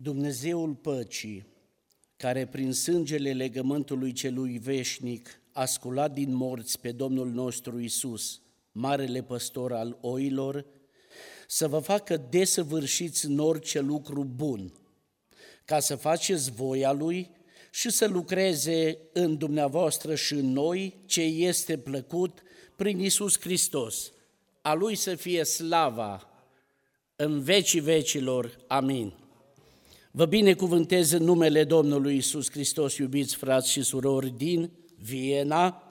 Dumnezeul păcii, care prin sângele legământului celui veșnic a sculat din morți pe Domnul nostru Iisus, marele păstor al oilor, să vă facă desăvârșiți în orice lucru bun, ca să faceți voia Lui și să lucreze în dumneavoastră și în noi ce este plăcut prin Iisus Hristos. A Lui să fie slava în vecii vecilor. Amin. Vă binecuvântez în numele Domnului Iisus Hristos, iubiți frați și surori din Viena,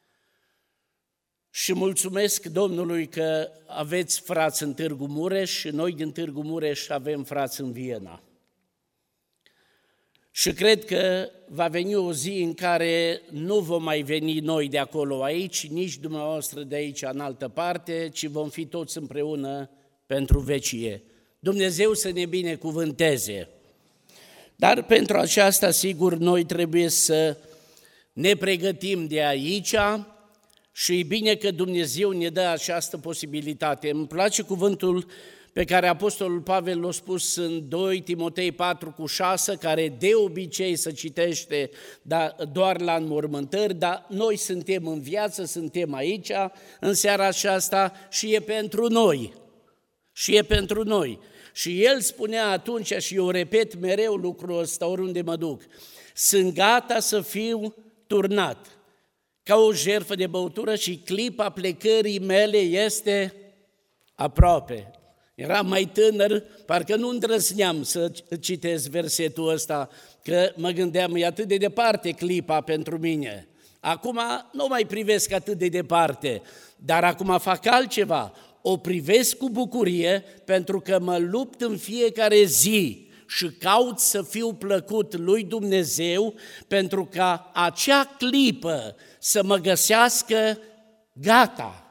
și mulțumesc Domnului că aveți frați în Târgu Mureș și noi din Târgu Mureș avem frați în Viena. Și cred că va veni o zi în care nu vom mai veni noi de acolo aici, nici dumneavoastră de aici în altă parte, ci vom fi toți împreună pentru vecie. Dumnezeu să ne binecuvânteze! Dar pentru aceasta, sigur, noi trebuie să ne pregătim de aici și e bine că Dumnezeu ne dă această posibilitate. Îmi place cuvântul pe care Apostolul Pavel l-a spus în 2 Timotei 4:6, care de obicei se citește doar la înmormântări, dar noi suntem în viață, suntem aici în seara aceasta și e pentru noi. Și e pentru noi. Și el spunea atunci, și eu repet mereu lucrul ăsta oriunde mă duc, sunt gata să fiu turnat ca o jertfă de băutură și clipa plecării mele este aproape. Eram mai tânăr, parcă nu îndrăzneam să citesc versetul ăsta, că mă gândeam, e atât de departe clipa pentru mine. Acum nu mai privesc atât de departe, dar acum fac altceva. O privesc cu bucurie pentru că mă lupt în fiecare zi și caut să fiu plăcut lui Dumnezeu pentru ca acea clipă să mă găsească gata,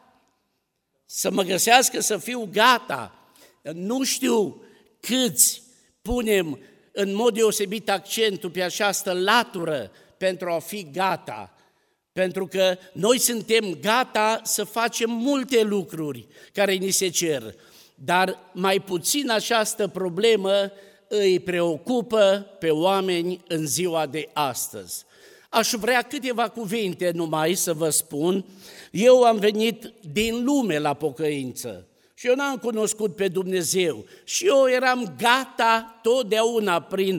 să mă găsească să fiu gata. Nu știu câți punem în mod deosebit accentul pe această latură pentru a fi gata, pentru că noi suntem gata să facem multe lucruri care ni se cer, dar mai puțin această problemă îi preocupă pe oameni în ziua de astăzi. Aș vrea câteva cuvinte numai să vă spun. Eu am venit din lume la pocăință și eu n-am cunoscut pe Dumnezeu și eu eram gata totdeauna prin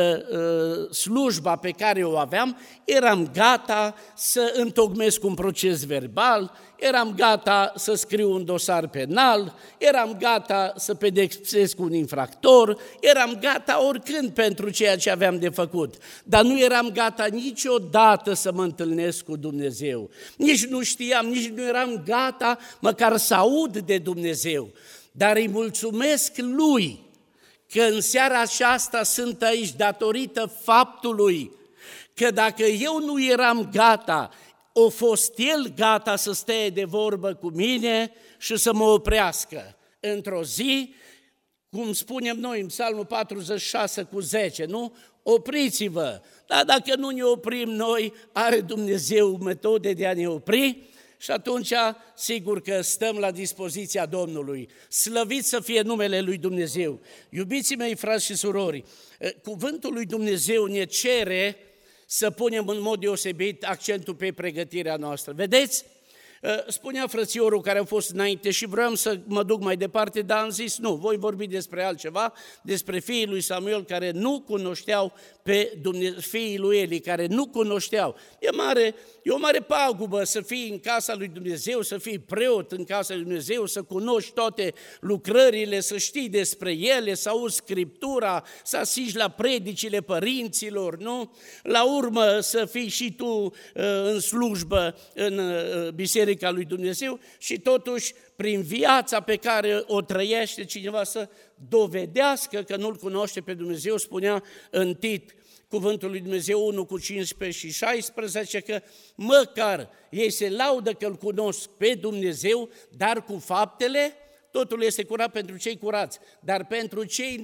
slujba pe care o aveam, eram gata să întocmesc un proces verbal, eram gata să scriu un dosar penal, eram gata să pedepsesc un infractor, eram gata oricând pentru ceea ce aveam de făcut, dar nu eram gata niciodată să mă întâlnesc cu Dumnezeu. Nici nu știam, nici nu eram gata măcar să aud de Dumnezeu, dar îi mulțumesc Lui că în seara aceasta sunt aici datorită faptului că dacă eu nu eram gata, a fost El gata să stea de vorbă cu mine și să mă oprească într-o zi, cum spunem noi în Psalmul 46:10, nu? Opriți-vă! Dar dacă nu ne oprim noi, are Dumnezeu metode de a ne opri și atunci sigur că stăm la dispoziția Domnului. Slăvit să fie numele lui Dumnezeu! Iubiții mei, frați și surori, cuvântul lui Dumnezeu ne cere să punem în mod deosebit accentul pe pregătirea noastră. Vedeți? Spunea frățiorul care a fost înainte și vreau să mă duc mai departe, dar am zis nu, voi vorbi despre altceva, despre fiii lui Samuel care nu cunoșteau pe Dumnezeu, fiii lui Eli care nu cunoșteau. E o mare pagubă să fii în casa lui Dumnezeu, să fii preot în casa lui Dumnezeu, să cunoști toate lucrările, să știi despre ele, să auzi Scriptura, să asisti la predicile părinților, nu? La urmă să fii și tu în slujbă în Biserica lui Dumnezeu și totuși prin viața pe care o trăiește cineva să dovedească că nu-L cunoaște pe Dumnezeu. Spunea în Tit, cuvântul lui Dumnezeu 1:15 și 16, că măcar ei se laudă că îl cunosc pe Dumnezeu, dar cu faptele totul este curat pentru cei curați, dar pentru cei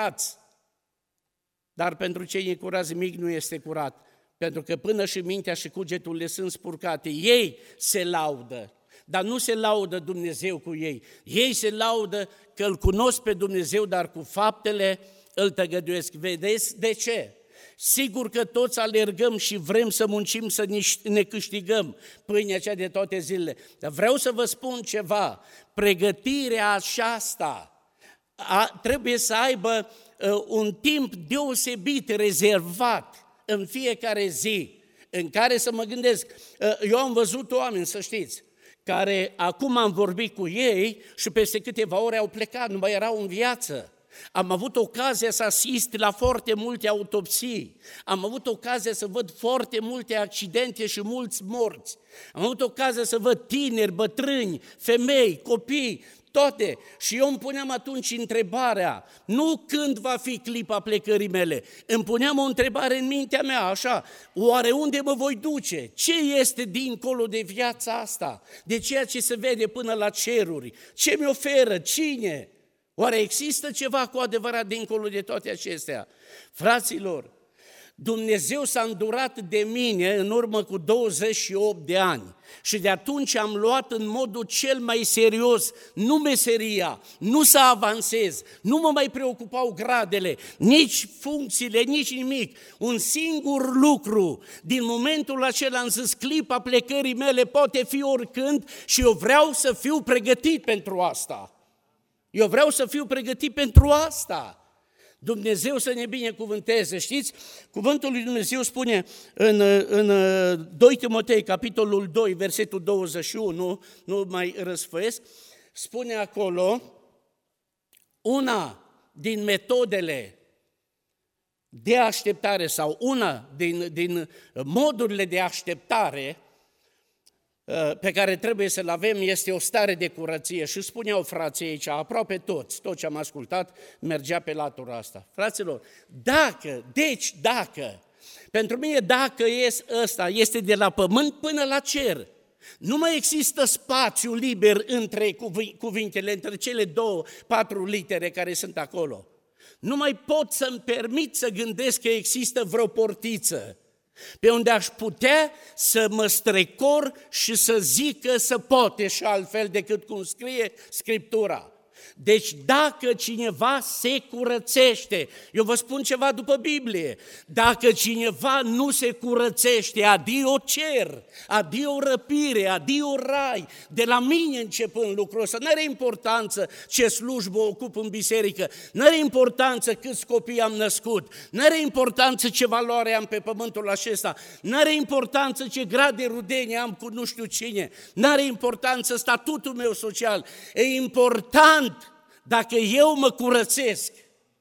necurați nimic nu este curat, pentru că până și mintea și cugetul le sunt spurcate. Ei se laudă, dar nu se laudă Dumnezeu cu ei. Ei se laudă că îl cunosc pe Dumnezeu, dar cu faptele îl tăgăduiesc. Vedeți de ce? Sigur că toți alergăm și vrem să muncim, să ne câștigăm pâinea cea de toate zilele. Dar vreau să vă spun ceva, pregătirea aceasta trebuie să aibă un timp deosebit, rezervat în fiecare zi, în care să mă gândesc. Eu am văzut oameni, să știți, care acum am vorbit cu ei și peste câteva ore au plecat, nu mai erau în viață. Am avut ocazia să asist la foarte multe autopsii, am avut ocazia să văd foarte multe accidente și mulți morți, am avut ocazia să văd tineri, bătrâni, femei, copii, toate. Și eu îmi puneam atunci întrebarea, nu când va fi clipa plecării mele, îmi puneam o întrebare în mintea mea, așa, oare unde mă voi duce? Ce este dincolo de viața asta? De ceea ce se vede până la ceruri? Ce mi oferă? Cine? Oare există ceva cu adevărat dincolo de toate acestea? Fraților, Dumnezeu s-a îndurat de mine în urmă cu 28 de ani și de atunci am luat în modul cel mai serios, nu meseria, nu să avansez, nu mă mai preocupau gradele, nici funcțiile, nici nimic. Un singur lucru, din momentul acela am zis, clipa plecării mele poate fi oricând și eu vreau să fiu pregătit pentru asta. Eu vreau să fiu pregătit pentru asta. Dumnezeu să ne binecuvânteze. Știți, cuvântul lui Dumnezeu spune în 2 Timotei, capitolul 2, versetul 21, nu mai răsfăiesc, spune acolo, una din metodele de așteptare sau una din modurile de așteptare pe care trebuie să-l avem este o stare de curăție. Și spuneau frații aici, aproape toți, tot ce am ascultat mergea pe latura asta. Fraților, dacă, pentru mine dacă ăsta este de la pământ până la cer, nu mai există spațiu liber între cuvintele, între cele 2-4 litere care sunt acolo. Nu mai pot să-mi permit să gândesc că există vreo portiță pe unde aș putea să mă strecor și să zic că se poate și altfel decât cum scrie Scriptura. Deci dacă cineva se curățește, eu vă spun ceva după Biblie, dacă cineva nu se curățește, adio cer, adio răpire, adio rai, de la mine începând lucrul ăsta, n-are importanță ce slujbă ocup în biserică, n-are importanță câți copii am născut, n-are importanță ce valoare am pe pământul acesta, n-are importanță ce grad de rudenie am cu nu știu cine, n-are importanță statutul meu social, e important dacă eu mă curățesc.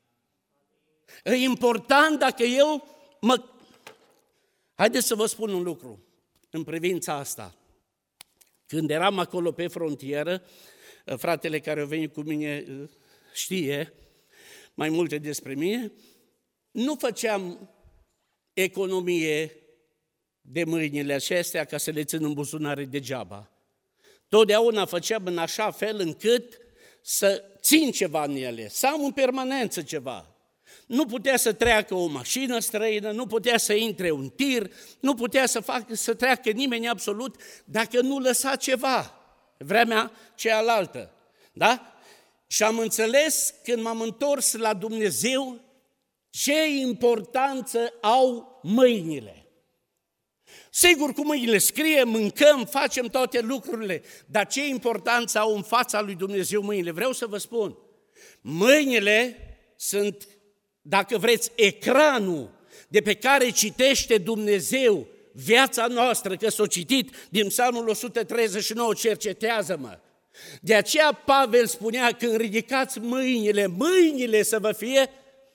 E important dacă eu mă... Haideți să vă spun un lucru în privința asta. Când eram acolo pe frontieră, fratele care a venit cu mine știe mai multe despre mine, nu făceam economie de mâinile acestea ca să le țin în buzunare degeaba. Totdeauna făceam în așa fel încât să țin ceva în ele, să am în permanență ceva. Nu putea să treacă o mașină străină, nu putea să intre un tir, nu putea să treacă nimeni absolut dacă nu lăsa ceva, vremea cealaltă. Da? Și am înțeles când m-am întors la Dumnezeu ce importanță au mâinile. Sigur, cu mâinile scriem, mâncăm, facem toate lucrurile, dar ce importanță au în fața lui Dumnezeu mâinile? Vreau să vă spun, mâinile sunt, dacă vreți, ecranul de pe care citește Dumnezeu viața noastră, că s-o citit din Psalmul 139, cercetează-mă. De aceea Pavel spunea, când ridicați mâinile să vă fie.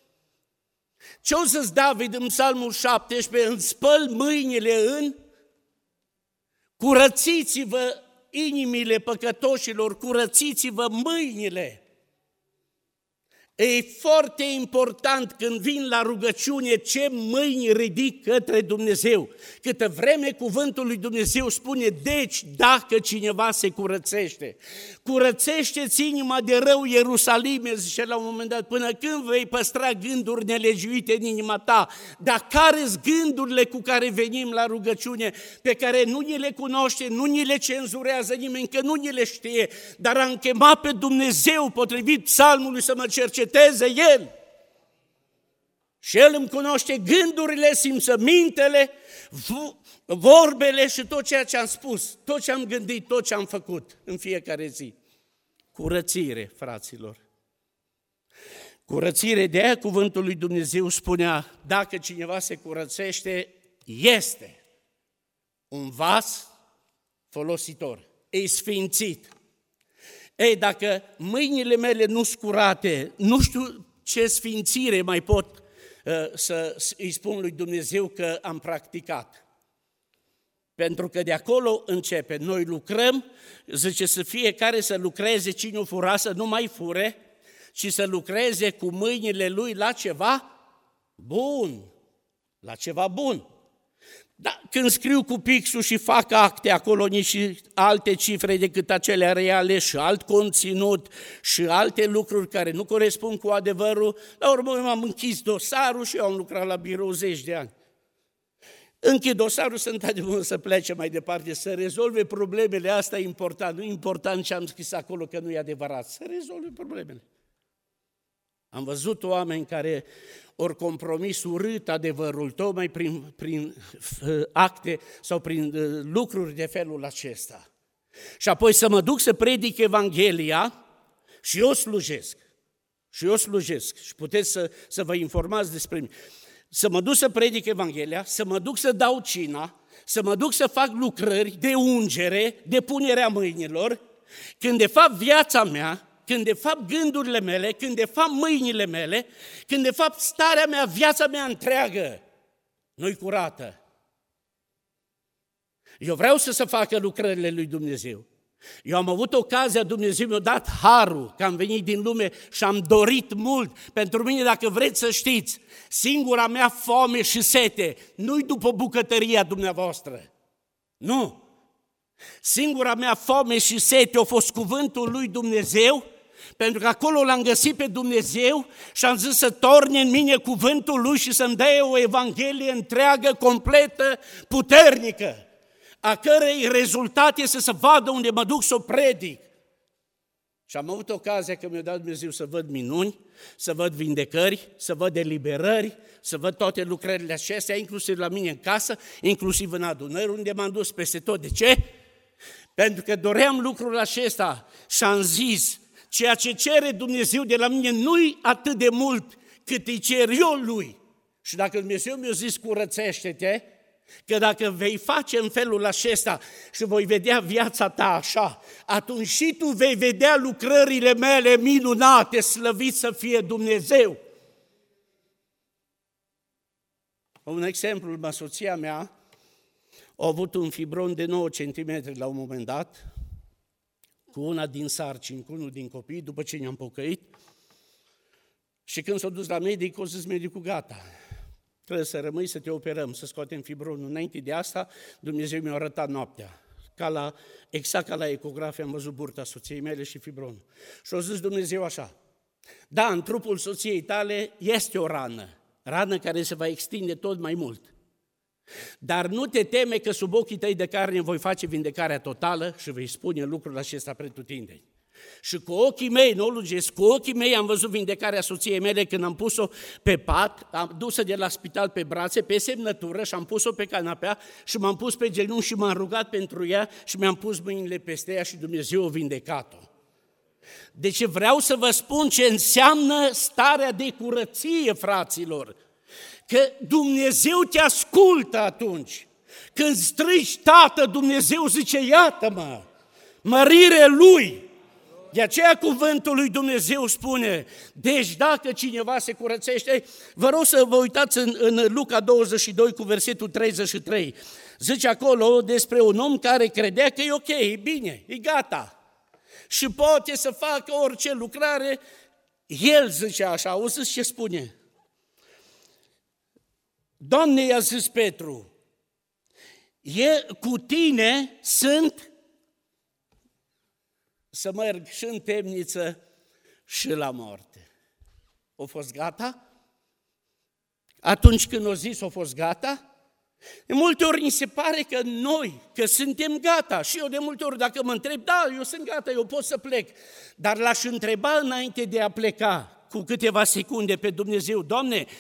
Ce-o zis David în Psalmul 17? Îmi spăl mâinile în... Curățiți-vă inimile păcătoșilor, curățiți-vă mâinile. E foarte important când vin la rugăciune ce mâini ridic către Dumnezeu. Câtă vreme cuvântul lui Dumnezeu spune, deci dacă cineva se curățește, curățește-ți inima de rău, Ierusalime, zice la un moment dat, până când vei păstra gânduri nelegiuite în inima ta? Dar care-s gândurile cu care venim la rugăciune, pe care nu ni le cunoaște, nu ni le cenzurează nimeni, că nu ni le știe, dar am chemat pe Dumnezeu potrivit psalmului să mă cerceteze El. Și El îmi cunoaște gândurile, simțămintele, vorbele și tot ceea ce am spus, tot ce am gândit, tot ce am făcut în fiecare zi. Curățire, fraților. Curățire, de aia cuvântul lui Dumnezeu spunea, dacă cineva se curățește, este un vas folositor, e sfințit. Ei, dacă mâinile mele nu sunt curate, nu știu ce sfințire mai pot să îi spun lui Dumnezeu că am practicat. Pentru că de acolo începe. Noi lucrăm, zice să fiecare să lucreze, cine o fura să nu mai fure, ci să lucreze cu mâinile lui la ceva bun. La ceva bun. Dar când scriu cu pixul și fac acte acolo nici alte cifre decât acelea reale și alt conținut și alte lucruri care nu corespund cu adevărul, la urmă m-am închis dosarul și eu am lucrat la birou 10 de ani. Închid dosarul, sunt de bun să plece mai departe, să rezolve problemele, asta e important, nu e important ce am scris acolo că nu e adevărat, să rezolve problemele. Am văzut oameni care ori compromis urât adevărul, tocmai prin acte sau prin lucruri de felul acesta. Și apoi să mă duc să predic Evanghelia și eu slujesc. Și puteți să vă informați despre mine. Să mă duc să predic Evanghelia, să mă duc să dau cina, să mă duc să fac lucrări de ungere, de punerea mâinilor, când de fapt viața mea, când de fapt gândurile mele, când de fapt mâinile mele, când de fapt starea mea, viața mea întreagă, nu-i curată. Eu vreau să se facă lucrările lui Dumnezeu. Eu am avut ocazia, Dumnezeu mi-a dat harul, că am venit din lume și am dorit mult. Pentru mine, dacă vreți să știți, singura mea foame și sete nu-i după bucătăria dumneavoastră. Nu. Singura mea foame și sete a fost cuvântul lui Dumnezeu, pentru că acolo l-am găsit pe Dumnezeu și am zis să torne în mine cuvântul lui și să-mi dea o Evanghelie întreagă, completă, puternică, a cărei rezultat este să vadă unde mă duc să o predic. Și am avut ocazia că mi-a dat Dumnezeu să văd minuni, să văd vindecări, să văd eliberări, să văd toate lucrările acestea, inclusiv la mine în casă, inclusiv în adunări, unde m-am dus peste tot. De ce? Pentru că doream lucrul acesta și am zis, ceea ce cere Dumnezeu de la mine nu-i atât de mult cât îi cer eu lui. Și dacă Dumnezeu mi-a zis curățește-te, că dacă vei face în felul acesta și voi vedea viața ta așa, atunci și tu vei vedea lucrările mele minunate, slăvit să fie Dumnezeu. Un exemplu, soția mea a avut un fibron de 9 cm la un moment dat, cu una din sarcini, cu unul din copii, după ce ne-am pocăit, și când s-a dus la medic, a zis medicul, gata, trebuie să rămâi să te operăm, să scoatem fibronul. Înainte de asta, Dumnezeu mi-a arătat noaptea. Exact ca la ecografie am văzut burta soției mele și fibronul. Și a zis Dumnezeu așa, da, în trupul soției tale este o rană care se va extinde tot mai mult. Dar nu te teme că sub ochii tăi de carne voi face vindecarea totală și vei spune lucrul acesta pretutindeni. Și cu ochii mei, nu lungesc, cu ochii mei am văzut vindecarea soției mele când am pus-o pe pat, am dus-o de la spital pe brațe, pe semnătură și am pus-o pe canapea și m-am pus pe genunchi și m-am rugat pentru ea și mi-am pus mâinile peste ea și Dumnezeu a vindecat-o. Deci vreau să vă spun ce înseamnă starea de curăție, fraților, că Dumnezeu te ascultă atunci. Când strigi, Tată, Dumnezeu zice, iată-mă, mărire Lui. De aceea cuvântul lui Dumnezeu spune, deci dacă cineva se curățește, vă rog să vă uitați în Luca 22 cu versetul 33. Zice acolo despre un om care credea că e ok, e bine, e gata și poate să facă orice lucrare. El zice așa, auziți ce spune? Doamne, i-a zis Petru, cu tine sunt să merg și în temniță și la moarte. O fost gata? Atunci când o zis, o fost gata? De multe ori ni se pare că noi, că suntem gata. Și eu de multe ori dacă mă întreb, da, eu sunt gata, eu pot să plec. Dar l-aș întreba înainte de a pleca, cu câteva secunde pe Dumnezeu, Doamne,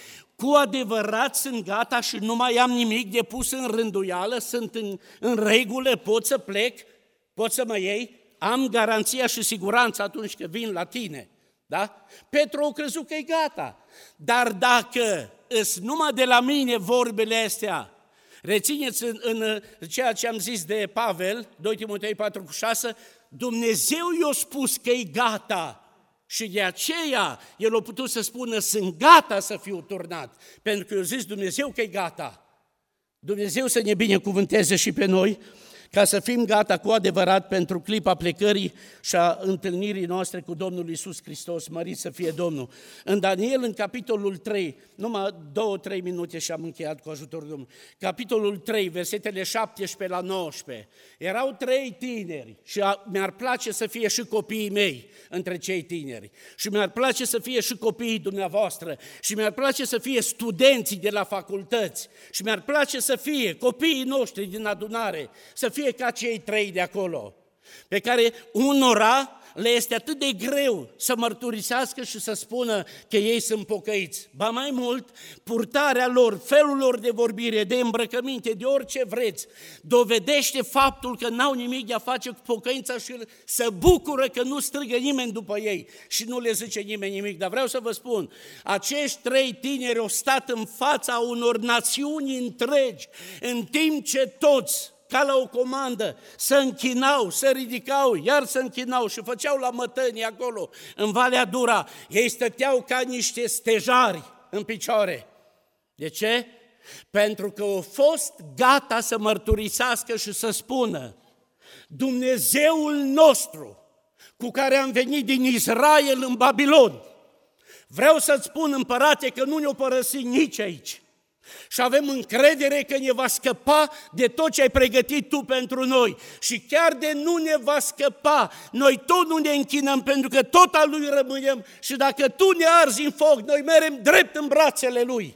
cu adevărat sunt gata și nu mai am nimic de pus în rânduială, sunt în regulă, pot să plec, pot să mă iei, am garanția și siguranța atunci când vin la tine. Da? Petru a crezut că e gata, dar dacă îs numai de la mine vorbele astea, rețineți în ceea ce am zis de Pavel, 2 Timotei 4,6, Dumnezeu i-a spus că e gata și de aceea el a putut să spună sunt gata să fiu turnat, pentru că i-a zis Dumnezeu că e gata. Dumnezeu să ne binecuvânteze și pe noi, ca să fim gata cu adevărat pentru clipa plecării și a întâlnirii noastre cu Domnul Iisus Hristos, mărit să fie Domnul. În Daniel, în capitolul 3, numai 2-3 minute și am încheiat cu ajutorul Domnului, capitolul 3, versetele 17 la 19, erau 3 tineri și mi-ar place să fie și copiii mei între cei tineri și mi-ar place să fie și copiii dumneavoastră și mi-ar place să fie studenții de la facultăți și mi-ar place să fie copiii noștri din adunare, să fie ca cei 3 de acolo, pe care unora le este atât de greu să mărturisească și să spună că ei sunt pocăiți. Ba mai mult, purtarea lor, felul lor de vorbire, de îmbrăcăminte, de orice vreți, dovedește faptul că n-au nimic de a face cu pocăința și se bucură că nu strigă nimeni după ei și nu le zice nimeni nimic. Dar vreau să vă spun, acești 3 tineri au stat în fața unor națiuni întregi, în timp ce toți, ca la o comandă, se închinau, se ridicau, iar se închinau și făceau la mătănii acolo, în Valea Dura. Ei stăteau ca niște stejari în picioare. De ce? Pentru că au fost gata să mărturisească și să spună Dumnezeul nostru cu care am venit din Israel în Babilon. Vreau să-ți spun, împărate, că nu ne-o părăsi nici aici. Și avem încredere că ne va scăpa de tot ce ai pregătit tu pentru noi. Și chiar de nu ne va scăpa, noi tot nu ne închinăm, pentru că tot al lui rămânem și dacă tu ne arzi în foc, noi merem drept în brațele lui.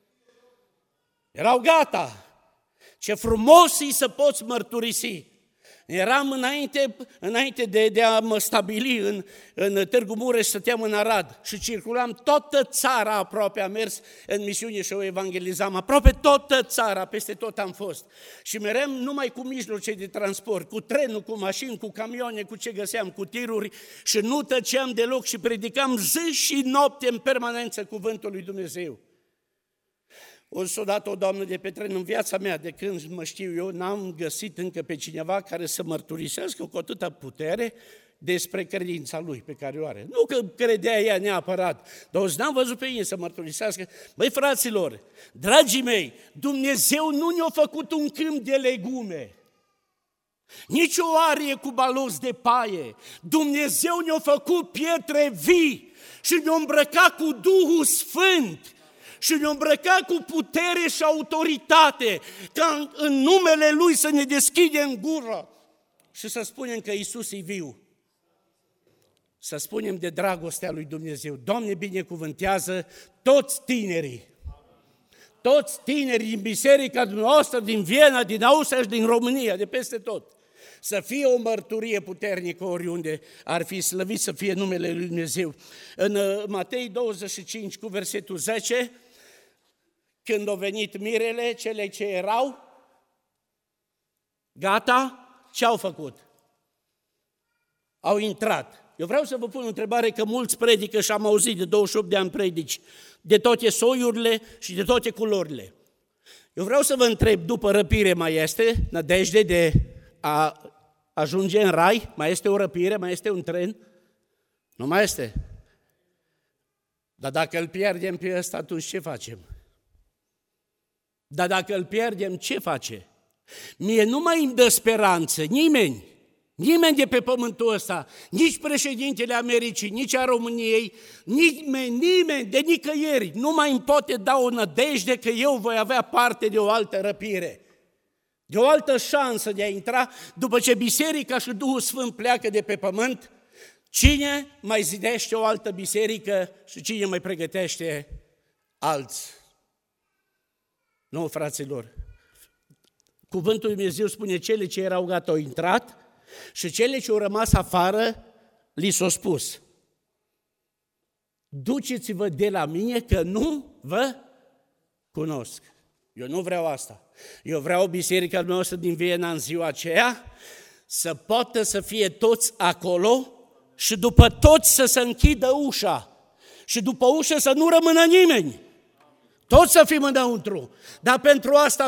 Erau gata. Ce frumos e să poți mărturisi. Eram înainte de a mă stabili în Târgu Mureș, stăteam în Arad și circulam toată țara aproape, am mers în misiune și o evangelizam, aproape toată țara, peste tot am fost. Și meream numai cu mijloace de transport, cu trenul, cu mașini, cu camioane, cu ce găseam, cu tiruri și nu tăceam deloc și predicam zi și noapte în permanență cuvântul lui Dumnezeu. S-a dat o doamnă de pe tren în viața mea, de când mă știu eu, n-am găsit încă pe cineva care să mărturisească cu atâta putere despre credința lui pe care o are. Nu că credea ea neapărat, dar n-am văzut pe ei să mărturisească. Băi, fraților, dragii mei, Dumnezeu nu ne-a făcut un câmp de legume, nici o arie cu balos de paie. Dumnezeu ne-a făcut pietre vii și ne-a îmbrăcat cu Duhul Sfânt și ne-a îmbrăcat cu putere și autoritate, ca în numele Lui să ne deschidem gura și să spunem că Iisus e viu. Să spunem de dragostea lui Dumnezeu. Doamne, binecuvântează toți tinerii din biserica dumneavoastră, din Viena, din Austria și din România, de peste tot. Să fie o mărturie puternică oriunde ar fi, slăvit să fie numele lui Dumnezeu. În Matei 25 cu versetul 10, când au venit mirele, cele ce erau gata, ce au făcut? Au intrat. Eu vreau să vă pun o întrebare, că mulți predică și am auzit de 28 de ani predici, de toate soiurile și de toate culorile. Eu vreau să vă întreb, după răpire mai este nădejde de a ajunge în rai? Mai este o răpire? Mai este un tren? Nu mai este. Dar dacă îl pierdem pe ăsta, atunci ce facem? Dar dacă îl pierdem, ce face? Mie nu mai îmi dă speranță nimeni de pe pământul ăsta, nici președintele Americii, nici a României, nimeni de nicăieri nu mai îmi poate da o nădejde că eu voi avea parte de o altă răpire, de o altă șansă de a intra după ce biserica și Duhul Sfânt pleacă de pe pământ. Cine mai zidește o altă biserică și cine mai pregătește alți? Nu, fraților, cuvântul lui Dumnezeu spune, cele ce erau gata au intrat și cele ce au rămas afară li s-au spus: duceți-vă de la mine că nu vă cunosc. Eu nu vreau asta. Eu vreau biserica noastră din Viena în ziua aceea să poată să fie toți acolo și după toți să se închidă ușa și după ușă să nu rămână nimeni. Toți să fim înăuntru. Dar pentru asta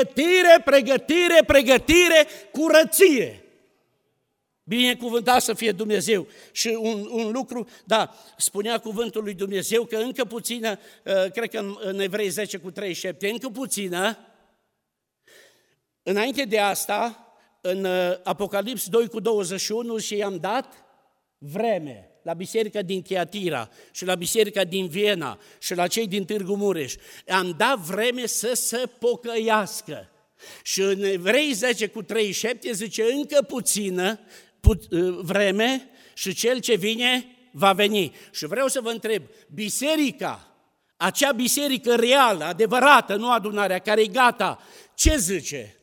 pregătire, curăție. Binecuvântat să fie Dumnezeu. Și un lucru, da, spunea cuvântul lui Dumnezeu că încă puțină, cred că în Evrei 10:37, încă puțină, înainte de asta, în Apocalips 2:21 și i-am dat vreme la biserica din Tiatira și la biserica din Viena și la cei din Târgu Mureș. Am dat vreme să se pocăiască. Și în Evrei 10:37 zice încă puțină vreme și cel ce vine va veni. Și vreau să vă întreb, biserica, acea biserică reală, adevărată, nu adunarea, care e gata, ce zice?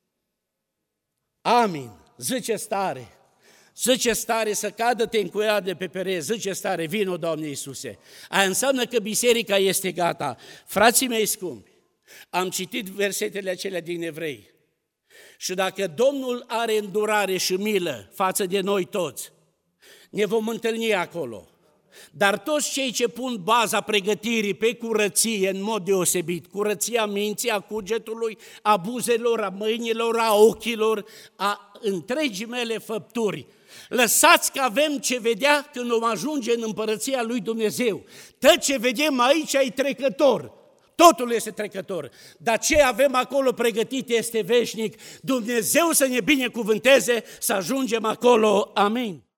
Amin, zice stare. Zice stare să cadă tencuia de pe pereți, zice stare, vino Doamne Iisuse. Aia înseamnă că biserica este gata. Frații mei scumpi, am citit versetele acelea din Evrei și dacă Domnul are îndurare și milă față de noi toți, ne vom întâlni acolo. Dar toți cei ce pun baza pregătirii pe curăție în mod deosebit, curăția minții, a cugetului, a buzelor, a mâinilor, a ochilor, a întregii mele făpturi, lăsați că avem ce vedea când vom ajunge în împărăția lui Dumnezeu. Tot ce vedem aici e trecător. Totul este trecător, dar ce avem acolo pregătit este veșnic. Dumnezeu să ne binecuvânteze să ajungem acolo. Amin.